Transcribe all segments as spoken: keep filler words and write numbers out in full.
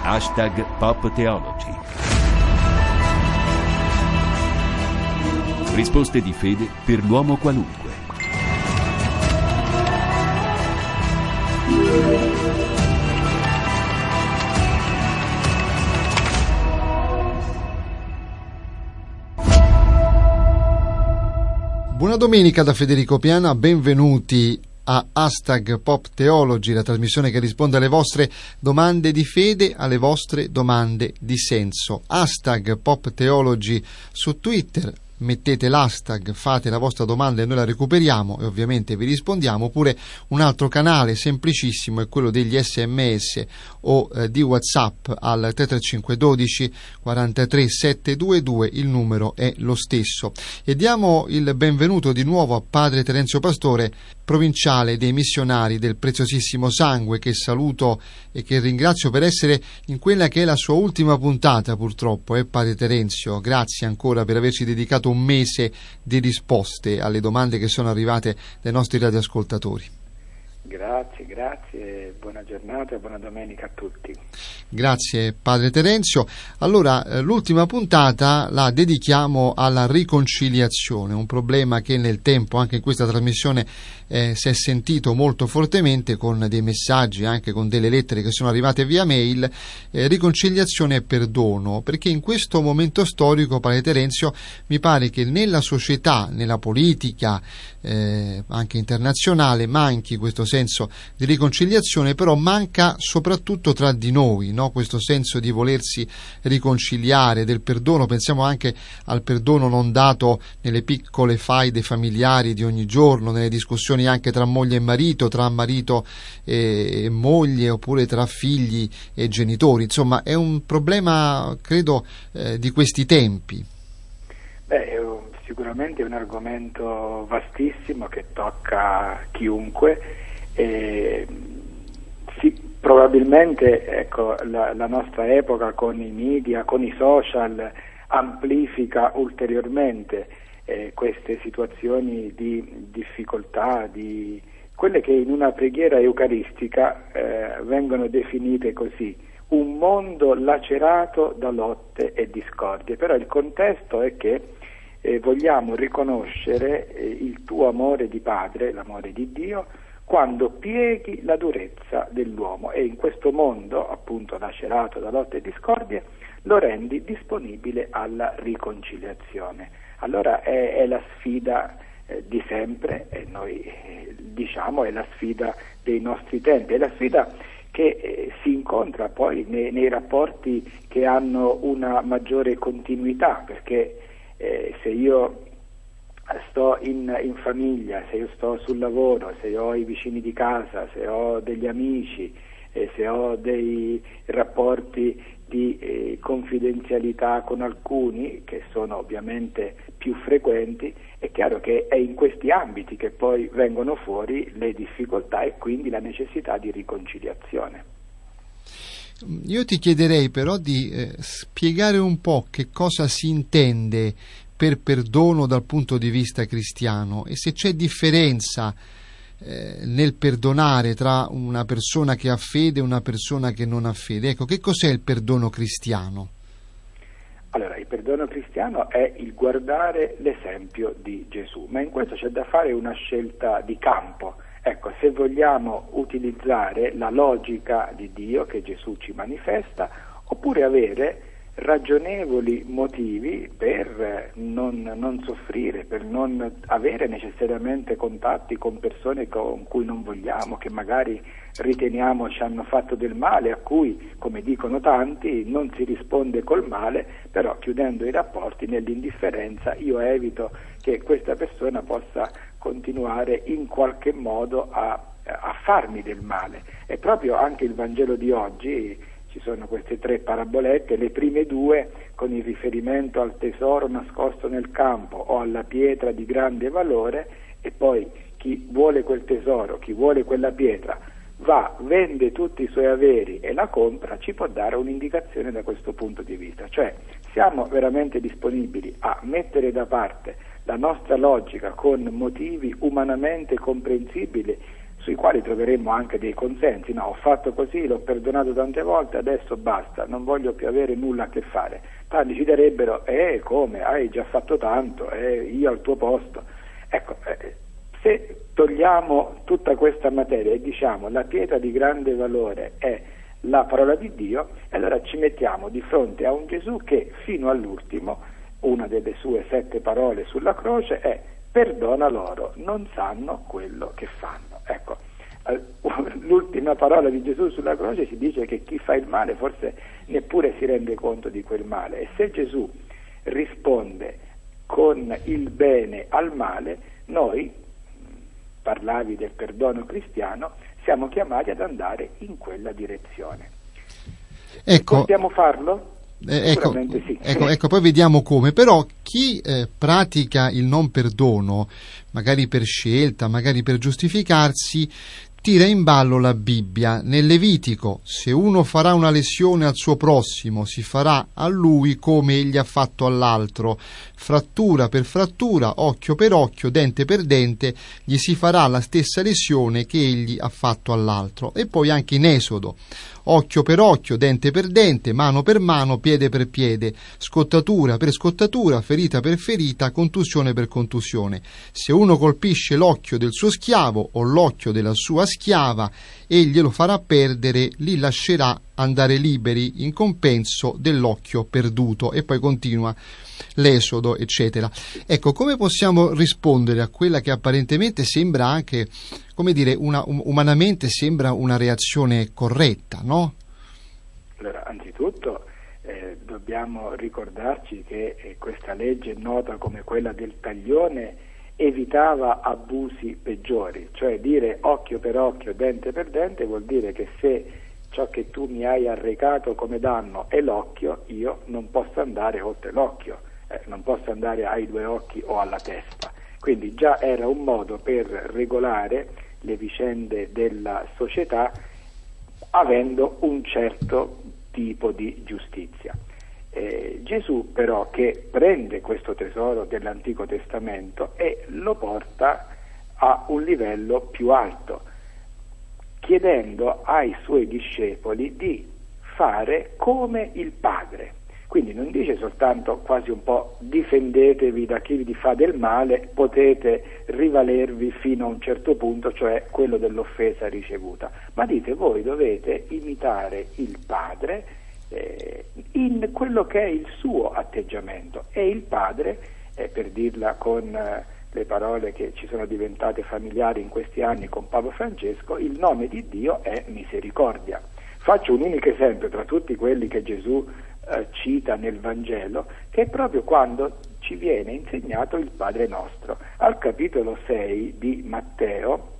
Hashtag Pop Theology. Risposte di fede per l'uomo qualunque. Buona domenica da Federico Piana, benvenuti a Hashtag Pop Theology, la trasmissione che risponde alle vostre domande di fede, alle vostre domande di senso. Hashtag Pop Theology su Twitter, mettete l'hashtag, fate la vostra domanda e noi la recuperiamo e ovviamente vi rispondiamo. Oppure un altro canale semplicissimo è quello degli sms o eh, di WhatsApp al tre tre cinque uno due quattro sette due due, il numero è lo stesso. E diamo il benvenuto di nuovo a padre Terenzio Pastore, provinciale dei missionari del Preziosissimo Sangue, che saluto e che ringrazio per essere in quella che è la sua ultima puntata, purtroppo, eh padre Terenzio. Grazie ancora per averci dedicato un mese di risposte alle domande che sono arrivate dai nostri radioascoltatori. Grazie, grazie, buona giornata e buona domenica a tutti. Grazie padre Terenzio. Allora, eh, l'ultima puntata la dedichiamo alla riconciliazione, un problema che nel tempo, anche in questa trasmissione, eh, si è sentito molto fortemente con dei messaggi, anche con delle lettere che sono arrivate via mail. Eh, riconciliazione e perdono, perché in questo momento storico, padre Terenzio, mi pare che nella società, nella politica, eh, anche internazionale, manchi questo senso di riconciliazione, però manca soprattutto tra di noi, no? Questo senso di volersi riconciliare, del perdono. Pensiamo anche al perdono non dato nelle piccole faide familiari di ogni giorno, nelle discussioni anche tra moglie e marito, tra marito e, e moglie, oppure tra figli e genitori. Insomma, è un problema, credo, eh, di questi tempi. Beh, è un, sicuramente è un argomento vastissimo che tocca chiunque. E, sì, probabilmente ecco, la, la nostra epoca con i media, con i social, amplifica ulteriormente eh, queste situazioni di difficoltà, di quelle che in una preghiera eucaristica eh, vengono definite così: un mondo lacerato da lotte e discordie. Però il contesto è che eh, vogliamo riconoscere eh, il tuo amore di Padre, l'amore di Dio, quando pieghi la durezza dell'uomo, e in questo mondo appunto lacerato da lotte e discordie lo rendi disponibile alla riconciliazione. Allora è, è la sfida eh, di sempre, e noi eh, diciamo è la sfida dei nostri tempi, è la sfida che eh, si incontra poi nei, nei rapporti che hanno una maggiore continuità, perché eh, se io sto in, in famiglia, se io sto sul lavoro, se ho i vicini di casa, se ho degli amici, eh, se ho dei rapporti di eh, confidenzialità con alcuni, che sono ovviamente più frequenti, è chiaro che è in questi ambiti che poi vengono fuori le difficoltà e quindi la necessità di riconciliazione. Io ti chiederei però di eh, spiegare un po' che cosa si intende per perdono dal punto di vista cristiano, e se c'è differenza eh, nel perdonare tra una persona che ha fede e una persona che non ha fede. Ecco, che cos'è il perdono cristiano? Allora, il perdono cristiano è il guardare l'esempio di Gesù, ma in questo c'è da fare una scelta di campo. Ecco, se vogliamo utilizzare la logica di Dio che Gesù ci manifesta, oppure avere ragionevoli motivi per non, non soffrire, per non avere necessariamente contatti con persone con cui non vogliamo, che magari riteniamo ci hanno fatto del male, a cui, come dicono tanti, non si risponde col male, però chiudendo i rapporti nell'indifferenza io evito che questa persona possa continuare in qualche modo a, a farmi del male. E proprio anche il Vangelo di oggi, ci sono queste tre parabolette, le prime due con il riferimento al tesoro nascosto nel campo o alla pietra di grande valore, e poi chi vuole quel tesoro, chi vuole quella pietra, va, vende tutti i suoi averi e la compra, ci può dare un'indicazione da questo punto di vista. Cioè, siamo veramente disponibili a mettere da parte la nostra logica con motivi umanamente comprensibili sui quali troveremmo anche dei consensi. No, ho fatto così, l'ho perdonato tante volte, adesso basta, non voglio più avere nulla a che fare. Tanti ci direbbero, eh come, hai già fatto tanto, eh, io al tuo posto. Ecco, eh, se togliamo tutta questa materia e diciamo la pietra di grande valore è la parola di Dio, allora ci mettiamo di fronte a un Gesù che fino all'ultimo, una delle sue sette parole sulla croce è: perdona loro, non sanno quello che fanno. Ecco, l'ultima parola di Gesù sulla croce ci dice che chi fa il male forse neppure si rende conto di quel male, e se Gesù risponde con il bene al male, noi, parlavi del perdono cristiano, siamo chiamati ad andare in quella direzione. Ecco, possiamo farlo? Eh, ecco, sì. ecco, ecco, poi vediamo come. Però chi eh, pratica il non perdono, magari per scelta, magari per giustificarsi, tira in ballo la Bibbia. Nel Levitico, se uno farà una lesione al suo prossimo, si farà a lui come egli ha fatto all'altro. Frattura per frattura, occhio per occhio, dente per dente, gli si farà la stessa lesione che egli ha fatto all'altro. E poi anche in Esodo: occhio per occhio, dente per dente, mano per mano, piede per piede, scottatura per scottatura, ferita per ferita, contusione per contusione. Se uno colpisce l'occhio del suo schiavo o l'occhio della sua schiava e glielo farà perdere, li lascerà andare liberi in compenso dell'occhio perduto. E poi continua l'Esodo, eccetera. Ecco, come possiamo rispondere a quella che apparentemente sembra anche, come dire, una, um, umanamente sembra una reazione corretta, no? Allora, anzitutto eh, dobbiamo ricordarci che eh, questa legge nota come quella del taglione evitava abusi peggiori, cioè dire occhio per occhio, dente per dente vuol dire che se ciò che tu mi hai arrecato come danno è l'occhio, io non posso andare oltre l'occhio, eh, non posso andare ai due occhi o alla testa. Quindi già era un modo per regolare le vicende della società avendo un certo tipo di giustizia. Eh, Gesù però, che prende questo tesoro dell'Antico Testamento e lo porta a un livello più alto, chiedendo ai suoi discepoli di fare come il Padre. Quindi non dice soltanto, quasi un po', difendetevi da chi vi fa del male, potete rivalervi fino a un certo punto, cioè quello dell'offesa ricevuta, ma dite voi dovete imitare il Padre eh, in quello che è il suo atteggiamento, e il Padre, eh, per dirla con eh, le parole che ci sono diventate familiari in questi anni con Papa Francesco, il nome di Dio è misericordia. Faccio un unico esempio tra tutti quelli che Gesù eh, cita nel Vangelo, che è proprio quando ci viene insegnato il Padre Nostro. Al capitolo sei di Matteo,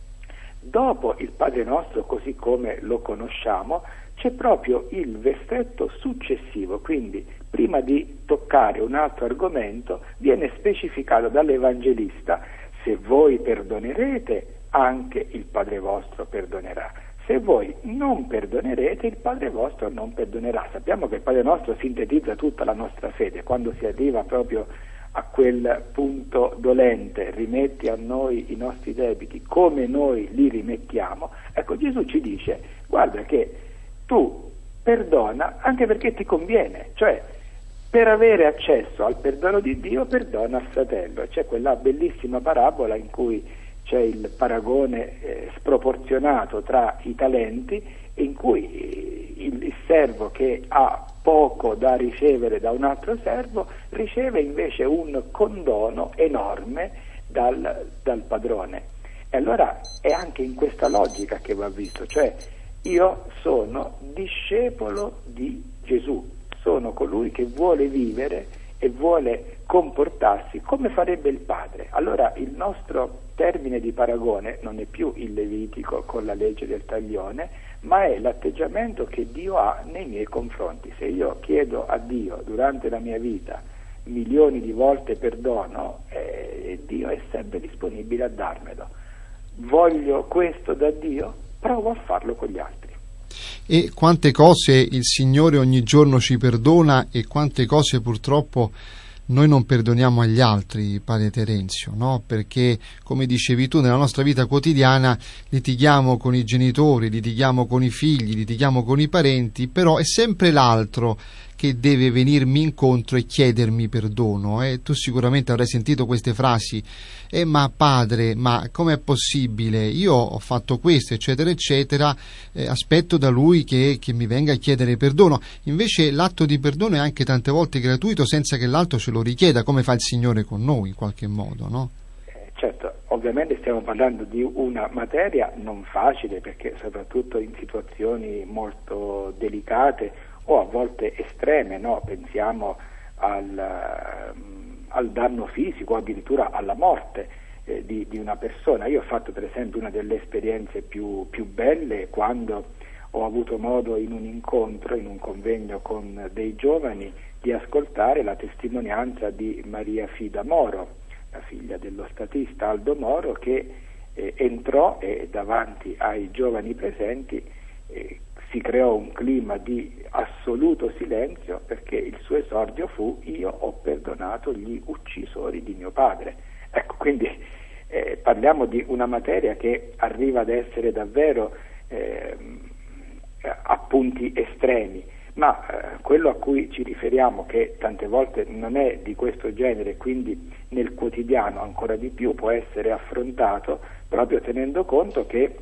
dopo il Padre Nostro così come lo conosciamo, c'è proprio il versetto successivo, quindi prima di toccare un altro argomento viene specificato dall'Evangelista: se voi perdonerete, anche il Padre vostro perdonerà. Se voi non perdonerete, il Padre vostro non perdonerà. Sappiamo che il Padre nostro sintetizza tutta la nostra fede. Quando si arriva proprio a quel punto dolente, rimetti a noi i nostri debiti come noi li rimettiamo, ecco, Gesù ci dice: guarda che tu perdona anche perché ti conviene, cioè per avere accesso al perdono di Dio perdona al fratello. C'è quella bellissima parabola in cui c'è il paragone eh, sproporzionato tra i talenti, in cui il, il servo che ha poco da ricevere da un altro servo riceve invece un condono enorme dal, dal padrone. E allora è anche in questa logica che va visto, cioè io sono discepolo di Gesù, sono colui che vuole vivere e vuole comportarsi come farebbe il Padre. Allora il nostro termine di paragone non è più il Levitico con la legge del taglione, ma è l'atteggiamento che Dio ha nei miei confronti. Se io chiedo a Dio durante la mia vita milioni di volte perdono, eh, Dio è sempre disponibile a darmelo. Voglio questo da Dio? Provo a farlo con gli altri. E quante cose il Signore ogni giorno ci perdona e quante cose purtroppo noi non perdoniamo agli altri, padre Terenzio, no? Perché, come dicevi tu, nella nostra vita quotidiana litighiamo con i genitori, litighiamo con i figli, litighiamo con i parenti, però è sempre l'altro che deve venirmi incontro e chiedermi perdono. Eh? Tu sicuramente avrai sentito queste frasi, eh, ma padre, ma com'è possibile? Io ho fatto questo, eccetera, eccetera, eh, aspetto da lui che, che mi venga a chiedere perdono. Invece l'atto di perdono è anche tante volte gratuito, senza che l'altro ce lo richieda, come fa il Signore con noi, in qualche modo, no? Eh, certo, ovviamente stiamo parlando di una materia non facile, perché soprattutto in situazioni molto delicate o a volte estreme, no? Pensiamo al, al danno fisico, addirittura alla morte eh, di, di una persona. Io ho fatto per esempio una delle esperienze più, più belle quando ho avuto modo in un incontro, in un convegno con dei giovani, di ascoltare la testimonianza di Maria Fida Moro, la figlia dello statista Aldo Moro, che eh, entrò e davanti ai giovani presenti eh, si creò un clima di assoluto silenzio, perché il suo esordio fu: io ho perdonato gli uccisori di mio padre. Ecco, quindi eh, parliamo di una materia che arriva ad essere davvero eh, a punti estremi, ma eh, quello a cui ci riferiamo, che tante volte non è di questo genere, quindi nel quotidiano ancora di più può essere affrontato proprio tenendo conto che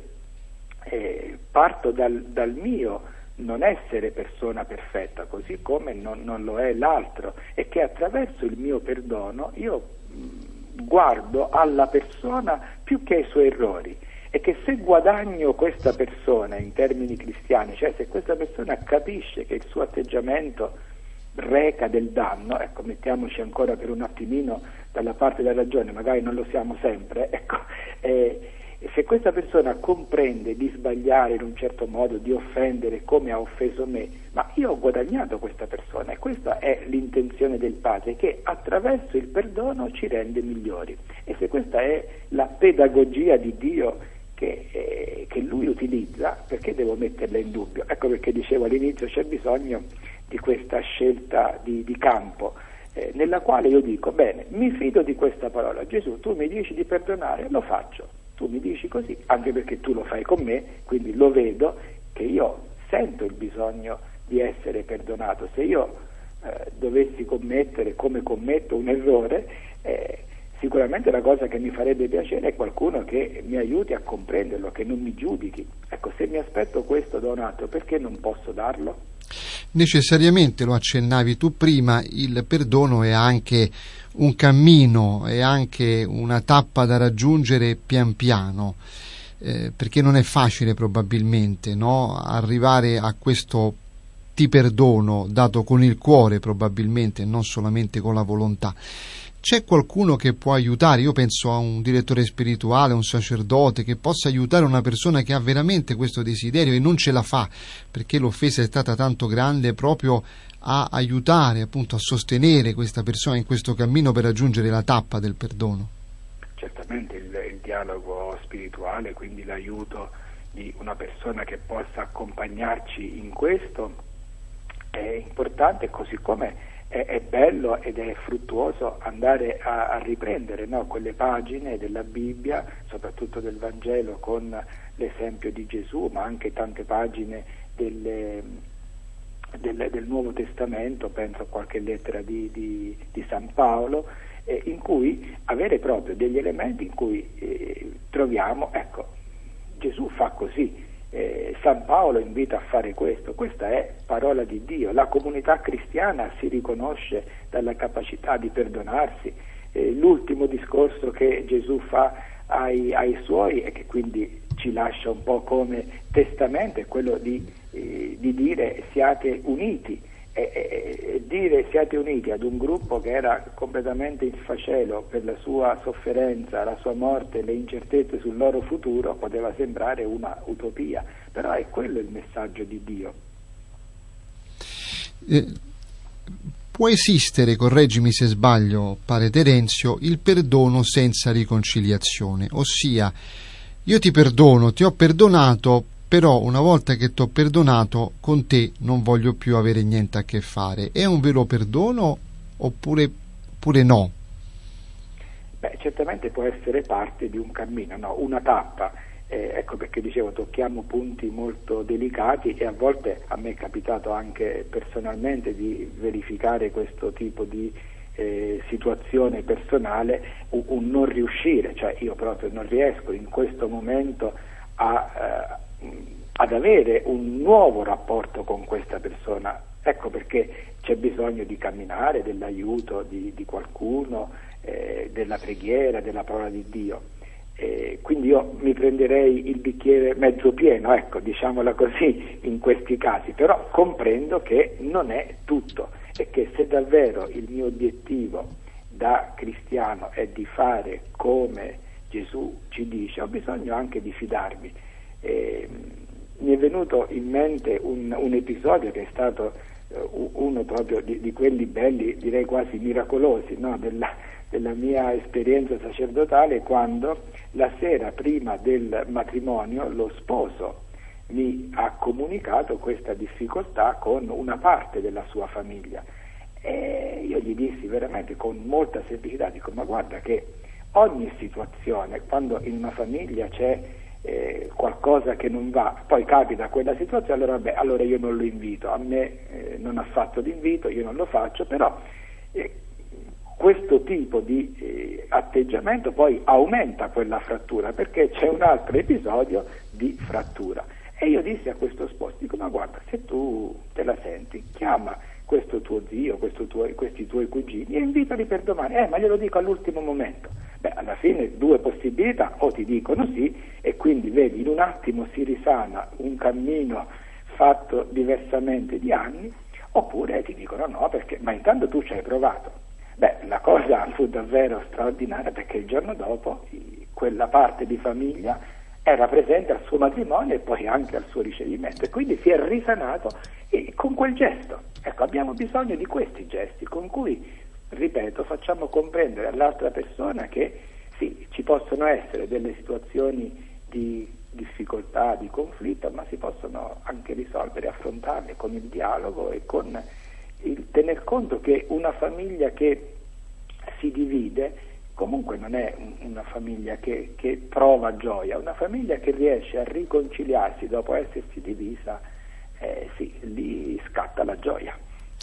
Eh, parto dal, dal mio non essere persona perfetta, così come non, non lo è l'altro, e che attraverso il mio perdono io mh, guardo alla persona più che ai suoi errori, e che se guadagno questa persona in termini cristiani, cioè se questa persona capisce che il suo atteggiamento reca del danno, ecco, mettiamoci ancora per un attimino dalla parte della ragione, magari non lo siamo sempre, ecco, eh, se questa persona comprende di sbagliare in un certo modo, di offendere come ha offeso me, ma io ho guadagnato questa persona, e questa è l'intenzione del Padre, che attraverso il perdono ci rende migliori. E se questa è la pedagogia di Dio che, eh, che Lui utilizza, perché devo metterla in dubbio? Ecco perché dicevo all'inizio, c'è bisogno di questa scelta di, di campo, eh, nella quale io dico: bene, mi fido di questa parola, Gesù, tu mi dici di perdonare, lo faccio. Tu mi dici così, anche perché tu lo fai con me, quindi lo vedo che io sento il bisogno di essere perdonato. Se io eh, dovessi commettere, come commetto, un errore, eh, sicuramente la cosa che mi farebbe piacere è qualcuno che mi aiuti a comprenderlo, che non mi giudichi. Ecco, se mi aspetto questo da un altro, perché non posso darlo? Necessariamente, lo accennavi tu prima, il perdono è anche un cammino, è anche una tappa da raggiungere pian piano, eh, perché non è facile probabilmente, no? Arrivare a questo ti perdono dato con il cuore, probabilmente, non solamente con la volontà. C'è qualcuno che può aiutare? Io penso a un direttore spirituale, un sacerdote, che possa aiutare una persona che ha veramente questo desiderio e non ce la fa, perché l'offesa è stata tanto grande, proprio a aiutare, appunto, a sostenere questa persona in questo cammino per raggiungere la tappa del perdono. Certamente il, il dialogo spirituale, quindi l'aiuto di una persona che possa accompagnarci in questo, è importante, così come è, è bello ed è fruttuoso andare a, a riprendere, no, quelle pagine della Bibbia, soprattutto del Vangelo, con l'esempio di Gesù, ma anche tante pagine delle, del, del Nuovo Testamento, penso a qualche lettera di, di, di San Paolo, eh, in cui avere proprio degli elementi in cui eh, troviamo, ecco, Gesù fa così, eh, San Paolo invita a fare questo, questa è parola di Dio. La comunità cristiana si riconosce dalla capacità di perdonarsi. Eh, l'ultimo discorso che Gesù fa ai, ai suoi, e che quindi ci lascia un po' come testamento, è quello di, eh, di dire siate uniti, e, e, e dire siate uniti ad un gruppo che era completamente in sfacelo per la sua sofferenza, la sua morte, le incertezze sul loro futuro, poteva sembrare una utopia, però è quello il messaggio di Dio. Eh, può esistere, correggimi se sbaglio, padre Terenzio, il perdono senza riconciliazione, ossia io ti perdono, ti ho perdonato, però una volta che ti ho perdonato, con te non voglio più avere niente a che fare. È un vero perdono, oppure oppure no? Beh, certamente può essere parte di un cammino, no? Una tappa, eh, ecco perché dicevo tocchiamo punti molto delicati e a volte a me è capitato anche personalmente di verificare questo tipo di eh, situazione personale, un, un non riuscire, cioè io proprio non riesco in questo momento a, eh, ad avere un nuovo rapporto con questa persona, ecco perché c'è bisogno di camminare, dell'aiuto di, di qualcuno, Eh, della preghiera, della parola di Dio. Eh, quindi io mi prenderei il bicchiere mezzo pieno, ecco, diciamola così, in questi casi, però comprendo che non è tutto e che se davvero il mio obiettivo da cristiano è di fare come Gesù ci dice, ho bisogno anche di fidarmi. Eh, mi è venuto in mente un, un episodio che è stato eh, uno proprio di, di quelli belli, direi quasi miracolosi, no? della della mia esperienza sacerdotale, quando la sera prima del matrimonio lo sposo mi ha comunicato questa difficoltà con una parte della sua famiglia e io gli dissi veramente con molta semplicità, dico ma guarda che ogni situazione, quando in una famiglia c'è eh, qualcosa che non va, poi capita quella situazione, allora vabbè, allora io non lo invito, a me eh, non ha fatto l'invito, io non lo faccio, però eh, questo tipo di eh, atteggiamento poi aumenta quella frattura perché c'è un altro episodio di frattura. E io dissi a questo sposo, dico ma guarda, se tu te la senti, chiama questo tuo zio, questo tuo, questi tuoi cugini e invitali per domani. Eh, ma glielo dico all'ultimo momento. Beh, alla fine due possibilità, o ti dicono sì e quindi vedi in un attimo si risana un cammino fatto diversamente di anni, oppure ti dicono no, perché ma intanto tu ci hai provato. Beh, la cosa fu davvero straordinaria perché il giorno dopo quella parte di famiglia era presente al suo matrimonio e poi anche al suo ricevimento e quindi si è risanato e con quel gesto. Ecco, abbiamo bisogno di questi gesti con cui, ripeto, facciamo comprendere all'altra persona che sì, ci possono essere delle situazioni di difficoltà, di conflitto, ma si possono anche risolvere, affrontarle con il dialogo e con il tener conto che una famiglia che si divide comunque non è una famiglia che, che prova gioia, una famiglia che riesce a riconciliarsi dopo essersi divisa, eh, sì, lì scatta la gioia.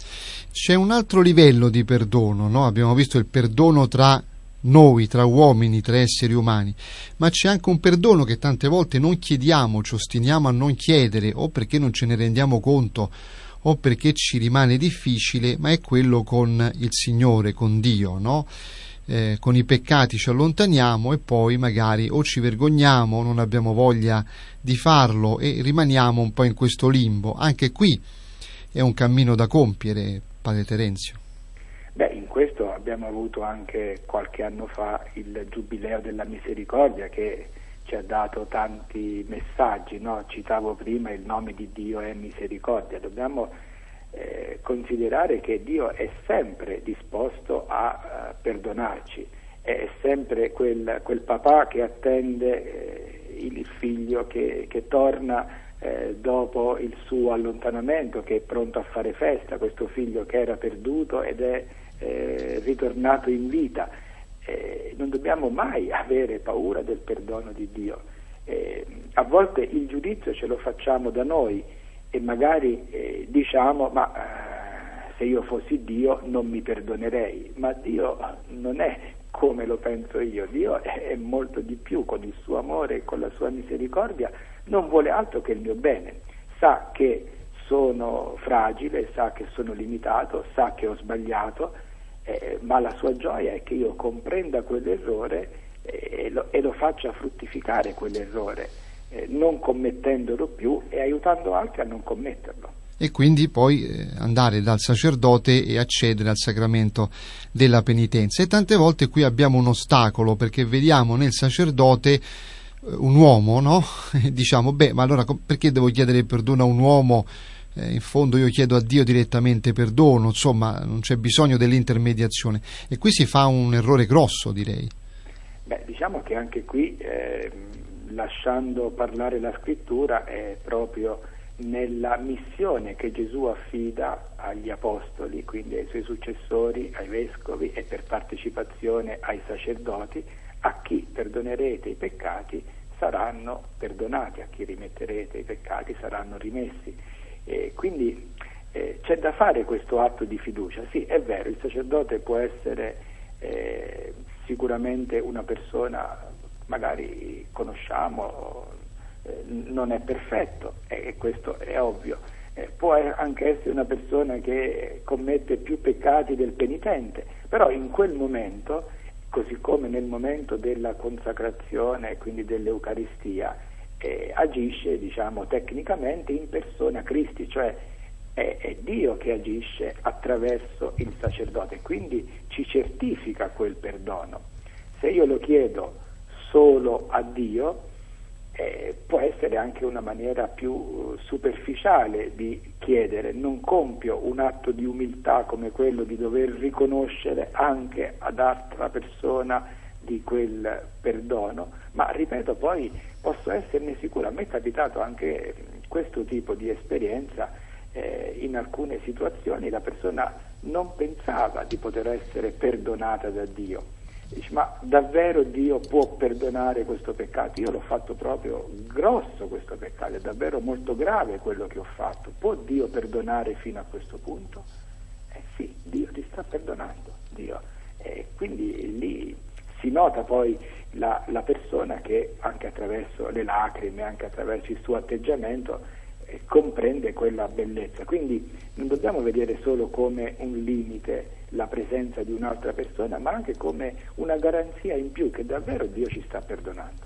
C'è un altro livello di perdono, no? Abbiamo visto il perdono tra noi, tra uomini, tra esseri umani, ma c'è anche un perdono che tante volte non chiediamo, ci ostiniamo a non chiedere, o perché non ce ne rendiamo conto, o perché ci rimane difficile, ma è quello con il Signore, con Dio, no? Eh, con i peccati ci allontaniamo e poi magari o ci vergogniamo, non abbiamo voglia di farlo e rimaniamo un po' in questo limbo. Anche qui è un cammino da compiere, Padre Terenzio. Beh, in questo abbiamo avuto anche qualche anno fa il Giubileo della Misericordia che ci ha dato tanti messaggi, no? Citavo prima il nome di Dio è misericordia. Dobbiamo eh, considerare che Dio è sempre disposto a uh, perdonarci, è sempre quel, quel papà che attende eh, il figlio che, che torna eh, dopo il suo allontanamento, che è pronto a fare festa, questo figlio che era perduto ed è eh, ritornato in vita. Eh, non dobbiamo mai avere paura del perdono di Dio. Eh, a volte il giudizio ce lo facciamo da noi e magari eh, diciamo ma eh, se io fossi Dio non mi perdonerei, ma Dio non è come lo penso io, Dio è, è molto di più, con il suo amore e con la sua misericordia non vuole altro che il mio bene, sa che sono fragile, sa che sono limitato, sa che ho sbagliato, Eh, ma la sua gioia è che io comprenda quell'errore eh, e, lo, e lo faccia fruttificare quell'errore, eh, non commettendolo più e aiutando altri a non commetterlo. E quindi poi eh, andare dal sacerdote e accedere al sacramento della penitenza. E tante volte qui abbiamo un ostacolo perché vediamo nel sacerdote eh, un uomo, no? E diciamo, beh, ma allora perché devo chiedere perdono a un uomo? Eh, in fondo io chiedo a Dio direttamente perdono, insomma non c'è bisogno dell'intermediazione e qui si fa un errore grosso, direi. Beh, diciamo che anche qui eh, lasciando parlare la scrittura è proprio nella missione che Gesù affida agli apostoli, quindi ai suoi successori, ai vescovi e per partecipazione ai sacerdoti: a chi perdonerete i peccati saranno perdonati, a chi rimetterete i peccati saranno rimessi. E quindi eh, c'è da fare questo atto di fiducia. Sì, è vero, il sacerdote può essere eh, sicuramente una persona, magari conosciamo, eh, non è perfetto, e questo è ovvio. Eh, può anche essere una persona che commette più peccati del penitente, però in quel momento, così come nel momento della consacrazione e quindi dell'Eucaristia, eh, agisce, diciamo, tecnicamente in persona Christi, cioè è, è Dio che agisce attraverso il sacerdote, quindi ci certifica quel perdono. Se io lo chiedo solo a Dio, eh, può essere anche una maniera più superficiale di chiedere, non compio un atto di umiltà come quello di dover riconoscere anche ad altra persona di quel perdono, ma ripeto, poi posso esserne sicuro. A me è capitato anche questo tipo di esperienza, eh, in alcune situazioni la persona non pensava di poter essere perdonata da Dio. Dice: ma davvero Dio può perdonare questo peccato? Io l'ho fatto proprio grosso questo peccato, è davvero molto grave quello che ho fatto. Può Dio perdonare fino a questo punto? Eh sì, Dio ti sta perdonando, Dio. Eh, quindi lì si nota poi la, la persona che anche attraverso le lacrime, anche attraverso il suo atteggiamento, eh, comprende quella bellezza. Quindi non dobbiamo vedere solo come un limite la presenza di un'altra persona, ma anche come una garanzia in più che davvero Dio ci sta perdonando.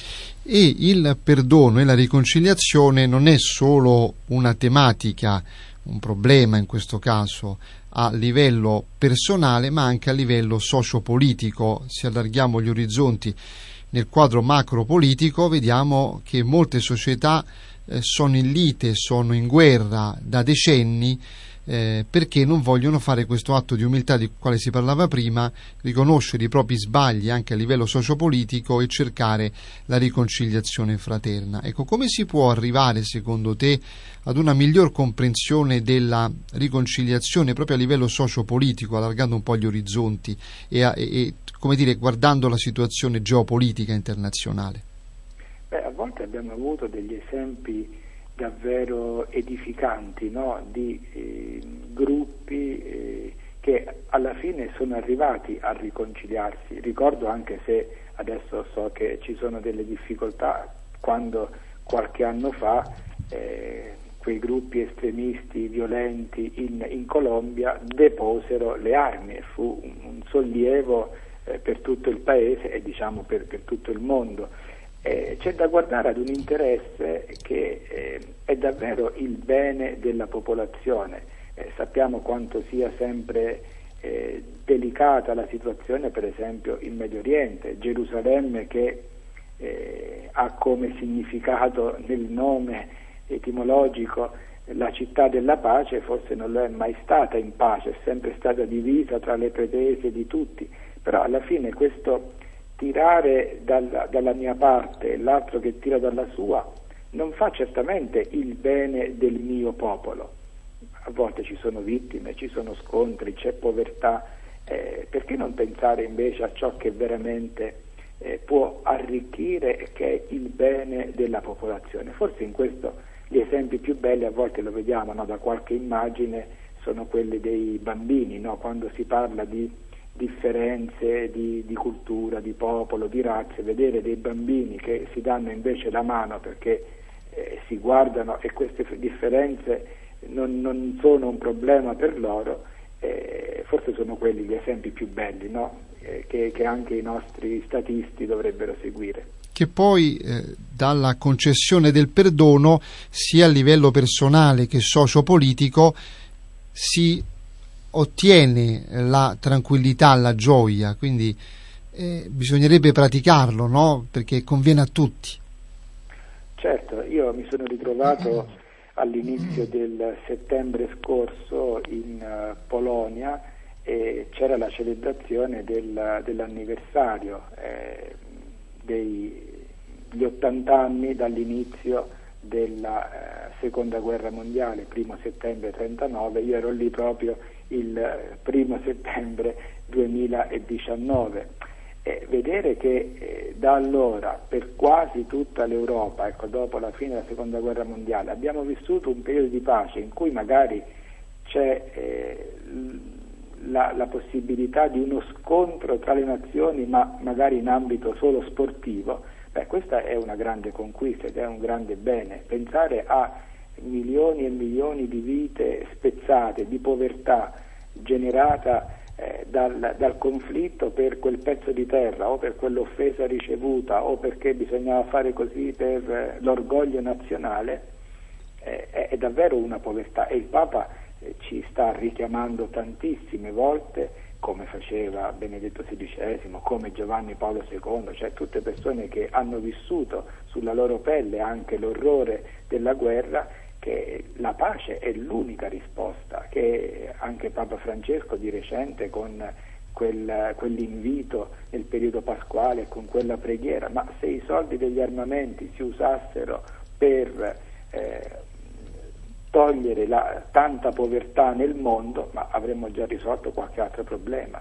E il perdono e la riconciliazione non è solo una tematica, un problema in questo caso a livello personale, ma anche a livello sociopolitico. Se allarghiamo gli orizzonti nel quadro macropolitico, vediamo che molte società eh, sono in lite, sono in guerra da decenni, Eh, perché non vogliono fare questo atto di umiltà di quale si parlava prima, riconoscere i propri sbagli anche a livello sociopolitico e cercare la riconciliazione fraterna. Ecco, come si può arrivare secondo te ad una miglior comprensione della riconciliazione proprio a livello sociopolitico, allargando un po' gli orizzonti e, a, e come dire, guardando la situazione geopolitica internazionale? Beh, a volte abbiamo avuto degli esempi davvero edificanti, no? di eh, gruppi eh, che alla fine sono arrivati a riconciliarsi. Ricordo, anche se adesso so che ci sono delle difficoltà, quando qualche anno fa eh, quei gruppi estremisti violenti in, in Colombia deposero le armi, e fu un, un sollievo eh, per tutto il paese e diciamo per, per tutto il mondo. Eh, c'è da guardare ad un interesse che eh, è davvero il bene della popolazione. Eh, sappiamo quanto sia sempre eh, delicata la situazione, per esempio in Medio Oriente. Gerusalemme, che eh, ha come significato nel nome etimologico la città della pace, forse non lo è mai stata in pace, è sempre stata divisa tra le pretese di tutti, però alla fine questo tirare dalla, dalla mia parte e l'altro che tira dalla sua non fa certamente il bene del mio popolo. A volte ci sono vittime, ci sono scontri, c'è povertà, eh, perché non pensare invece a ciò che veramente eh, può arricchire e che è il bene della popolazione? Forse in questo gli esempi più belli, a volte lo vediamo, no, da qualche immagine, sono quelli dei bambini, no? Quando si parla di differenze di, di cultura, di popolo, di razze, vedere dei bambini che si danno invece la mano perché eh, si guardano e queste differenze non, non sono un problema per loro, eh, forse sono quelli gli esempi più belli, no? eh, che, che anche i nostri statisti dovrebbero seguire. Che poi eh, dalla concessione del perdono, sia a livello personale che sociopolitico, si ottiene la tranquillità, la gioia, quindi eh, bisognerebbe praticarlo, no? Perché conviene a tutti. Certo, io mi sono ritrovato all'inizio del settembre scorso in uh, Polonia e c'era la celebrazione del, dell'anniversario eh, degli ottanta anni dall'inizio della eh, seconda guerra mondiale, primo settembre trentanove, io ero lì proprio il eh, primo settembre duemiladiciannove. Eh, vedere che eh, da allora per quasi tutta l'Europa, ecco, dopo la fine della seconda guerra mondiale, abbiamo vissuto un periodo di pace in cui magari c'è eh, la, la possibilità di uno scontro tra le nazioni, ma magari in ambito solo sportivo. Beh, questa è una grande conquista ed è un grande bene. Pensare a milioni e milioni di vite spezzate, di povertà generata eh, dal, dal conflitto per quel pezzo di terra o per quell'offesa ricevuta o perché bisognava fare così per eh, l'orgoglio nazionale, eh, è, è davvero una povertà, e il Papa eh, ci sta richiamando tantissime volte, come faceva Benedetto sedicesimo, come Giovanni Paolo secondo, cioè tutte persone che hanno vissuto sulla loro pelle anche l'orrore della guerra, che la pace è l'unica risposta, che anche Papa Francesco di recente con quel, quell'invito nel periodo pasquale, con quella preghiera, ma se i soldi degli armamenti si usassero per eh, togliere la, tanta povertà nel mondo, ma avremmo già risolto qualche altro problema.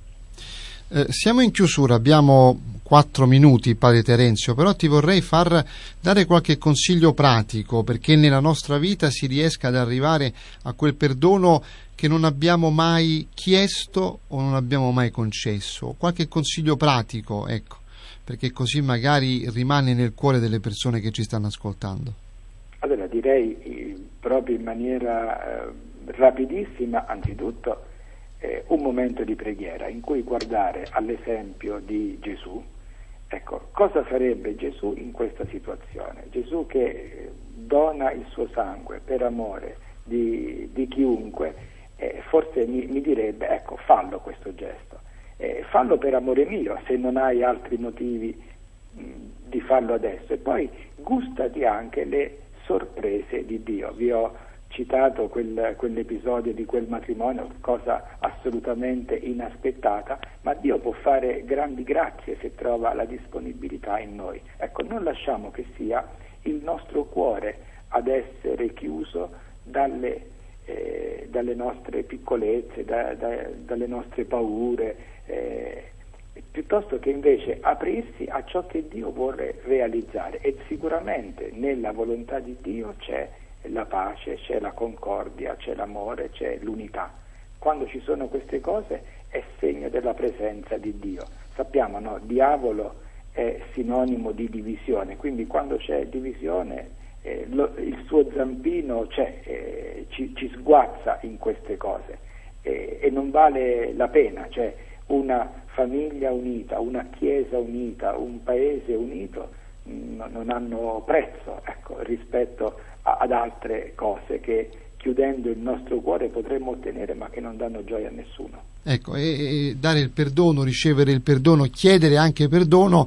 Eh, siamo in chiusura, abbiamo quattro minuti, padre Terenzio, però ti vorrei far dare qualche consiglio pratico perché nella nostra vita si riesca ad arrivare a quel perdono che non abbiamo mai chiesto o non abbiamo mai concesso. Qualche consiglio pratico, ecco, perché così magari rimane nel cuore delle persone che ci stanno ascoltando. Allora direi eh, proprio in maniera eh, rapidissima, anzitutto eh, un momento di preghiera in cui guardare all'esempio di Gesù. Ecco, cosa farebbe Gesù in questa situazione? Gesù che eh, dona il suo sangue per amore di, di chiunque, eh, forse mi, mi direbbe, ecco, fallo questo gesto, eh, fallo per amore mio, se non hai altri motivi mh, di farlo adesso, e poi gustati anche le sorprese di Dio. Vi ho citato quel, quell'episodio di quel matrimonio, cosa assolutamente inaspettata, ma Dio può fare grandi grazie se trova la disponibilità in noi. Ecco, non lasciamo che sia il nostro cuore ad essere chiuso dalle, eh, dalle nostre piccolezze, da, da, dalle nostre paure, eh, piuttosto che invece aprirsi a ciò che Dio vuole realizzare, e sicuramente nella volontà di Dio c'è la pace, c'è la concordia, c'è l'amore, c'è l'unità. Quando ci sono queste cose è segno della presenza di Dio. Sappiamo, no? Diavolo è sinonimo di divisione, quindi quando c'è divisione eh, lo, il suo zampino c'è, eh, ci, ci sguazza in queste cose, eh, e non vale la pena. Cioè una famiglia unita, una chiesa unita, un paese unito mh, non hanno prezzo, ecco, rispetto ad altre cose che chiudendo il nostro cuore potremmo ottenere ma che non danno gioia a nessuno. Ecco, e, e dare il perdono, ricevere il perdono, chiedere anche perdono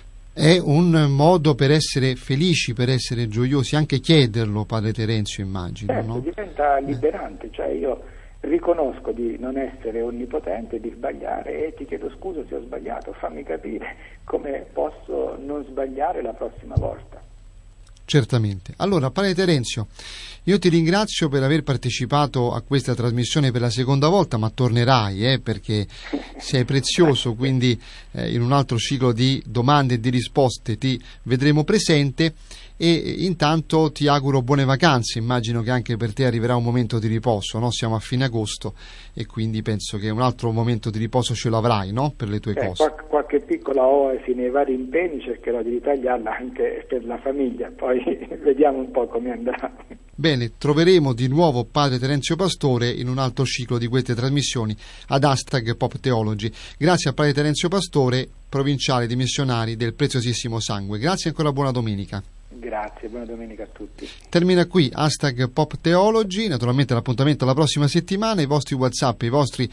è un modo per essere felici, per essere gioiosi, anche chiederlo, padre Terenzio, immagino. Certo, no? diventa liberante, cioè io riconosco di non essere onnipotente, di sbagliare, e ti chiedo scusa se ho sbagliato, fammi capire come posso non sbagliare la prossima volta. Certamente. Allora, padre Terenzio, io ti ringrazio per aver partecipato a questa trasmissione per la seconda volta, ma tornerai, eh, perché sei prezioso, quindi eh, in un altro ciclo di domande e di risposte ti vedremo presente, e intanto ti auguro buone vacanze. Immagino che anche per te arriverà un momento di riposo, no? Siamo a fine agosto e quindi penso che un altro momento di riposo ce l'avrai, no? Per le tue eh, cose. Qualche, qualche piccola oasi nei vari impegni cercherò di ritagliarla anche per la famiglia, poi vediamo un po' come andrà. Bene, troveremo di nuovo padre Terenzio Pastore in un altro ciclo di queste trasmissioni ad hashtag Pop Theology. Grazie a padre Terenzio Pastore, provinciale di missionari del Preziosissimo Sangue. Grazie e ancora buona domenica. Grazie, buona domenica a tutti. Termina qui hashtag Pop Theology, naturalmente l'appuntamento alla prossima settimana, i vostri WhatsApp, i vostri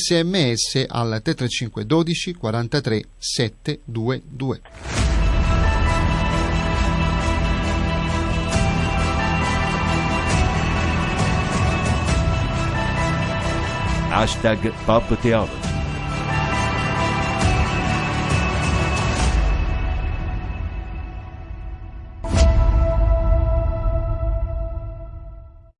sms al tre tre cinque uno due quarantatré settecentoventidue. Hashtag Pop Theology.